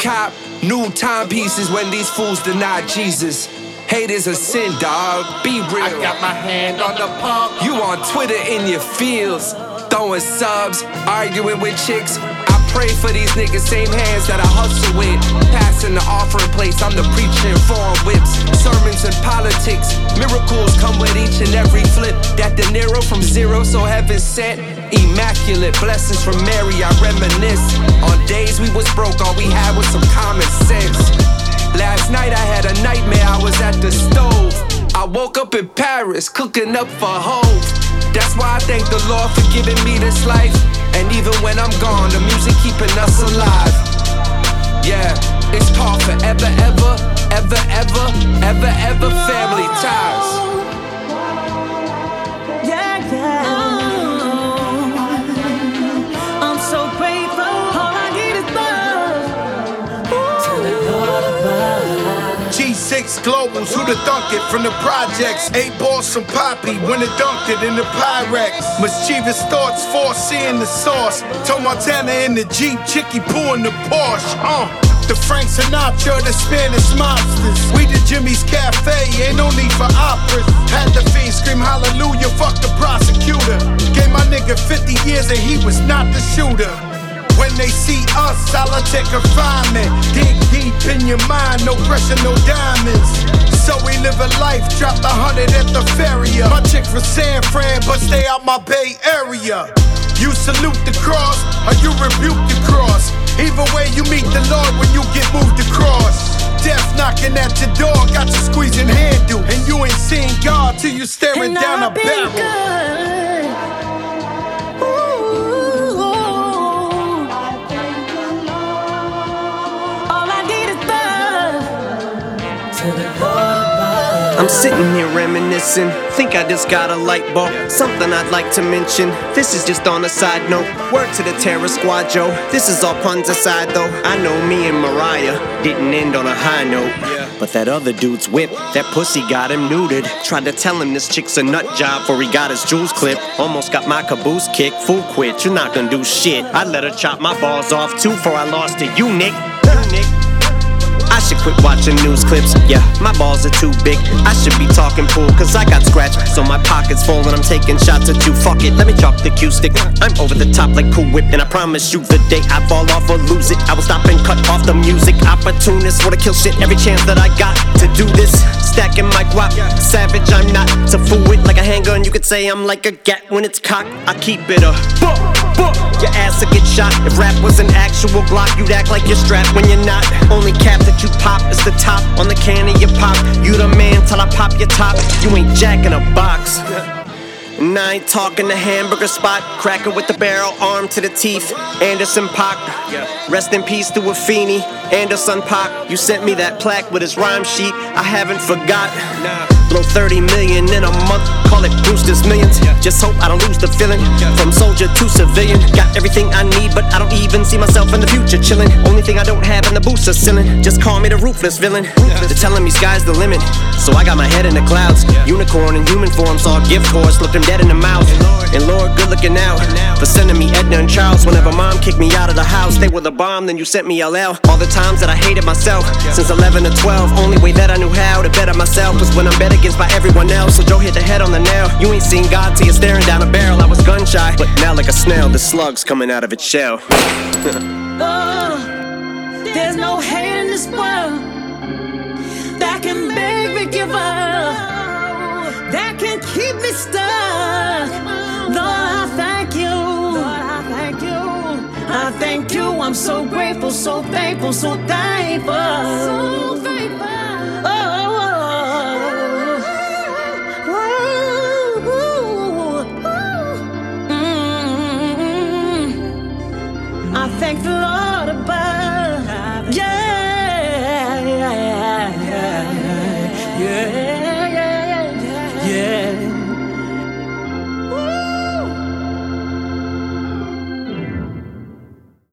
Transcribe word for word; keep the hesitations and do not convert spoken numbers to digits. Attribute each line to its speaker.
Speaker 1: cop new timepieces when these fools deny Jesus. Hate is a sin, dog. Be real.
Speaker 2: I got my hand on the pump.
Speaker 1: You on Twitter in your feels, throwing subs, arguing with chicks. I pray for these niggas, same hands that I hustle with. Passing the offering plates, I'm the preacher in foreign whips. Sermons and politics, miracles come with each and every flip. That De Niro from zero, so heaven sent. Immaculate blessings from Mary, I reminisce. On days we was broke, all we had was some common sense. Last night I had a nightmare, I was at the stove. I woke up in Paris, cooking up for hoes. That's why I thank the Lord for giving me this life. And even when I'm gone, the music keeping us alive. Yeah, it's called forever, ever, ever, ever, ever, ever family ties.
Speaker 3: Yeah, yeah. I'm so grateful. All I need is love. Tell the Lord about
Speaker 2: G six Globals, who the thunk it from the projects. Eight balls from Poppy, when it dunked it in the Pyrex. Mischievous thoughts, foreseeing the sauce. Told Montana in the Jeep, Chicky Poo in the Porsche. Uh, the Frank Sinatra, the Spanish mobsters. We the Jimmy's Cafe, ain't no need for operas. Had the fiend scream hallelujah, fuck the prosecutor. Gave my nigga fifty years and he was not the shooter. When they see us, solitary confinement. Dig deep in your mind, no pressure, no diamonds. So we live a life, dropped a hundred at the Feria. My chick from San Fran, but stay out my Bay Area. You salute the cross, or you rebuke the cross. Either way, you meet the Lord when you get moved across. Death knocking at your door, got you squeezing handle. And you ain't seen God till you staring
Speaker 3: and
Speaker 2: down
Speaker 3: I've
Speaker 2: a
Speaker 3: been
Speaker 2: barrel.
Speaker 3: good. Ooh, all I need is love. Tell the Lord about.
Speaker 4: I'm sitting here reminiscing, think I just got a light bulb. Something I'd like to mention, this is just on a side note. Word to the Terror Squad, Joe, this is all puns aside though. I know me and Mariah didn't end on a high note, but that other dude's whip, that pussy got him neutered. Tried to tell him this chick's a nut job before he got his jewels clipped. Almost got my caboose kicked, fool quit, you're not gonna do shit. I let her chop my balls off too before I lost to you, Nick. Nick. I should quit watching news clips, yeah, my balls are too big. I should be talking pool, cause I got scratched, so my pocket's full and I'm taking shots at you. Fuck it, let me chalk the cue stick. I'm over the top like Cool Whip, and I promise you the day I fall off or lose it, I will stop and cut off the music. Opportunist, wanna kill shit every chance that I got to do this. Stacking my guap, savage I'm not. To fool it like a handgun, you could say I'm like a gat when it's cocked. I keep it a book, book. Your ass will get shot. If rap was an actual Glock, you'd act like you're strapped when you're not. Only cap that you pop is the top on the can of your pop. You the man till I pop your top. You ain't jacking a box. And I ain't talking the hamburger spot. Cracker with the barrel, arm to the teeth. Anderson Paak. Rest in peace to Afeni. Anderson Paak. You sent me that plaque with his rhyme sheet. I haven't forgot. Blow thirty million in a month. Call it Brewster's Millions. Just hope I don't lose the feeling. From soldier to civilian. Got everything I need, but I don't even see myself in the future chilling. Only thing I don't have in the booster ceiling. Just call me the ruthless villain. They're telling me sky's the limit, so I got my head in the clouds. Unicorn in human form, saw a gift horse, looked him dead in the mouth. And Lord, good looking out for sending me Edna and Charles. Whenever mom kicked me out of the house, they were the bomb, then you sent me L L. All the times that I hated myself, since eleven to twelve. Only way that I knew how to better myself was when I'm bet against by everyone else. So Joe hit the head on the nail. You ain't seen God till you're staring down a barrel. I was gun shy, but now like a snail, the slug's coming out of its shell.
Speaker 3: Oh, there's no hate in this world that can make me give up, that can keep me stuck. Lord, I thank you. Lord, I thank you. I thank you. I'm so grateful, so thankful, so thankful. So thankful.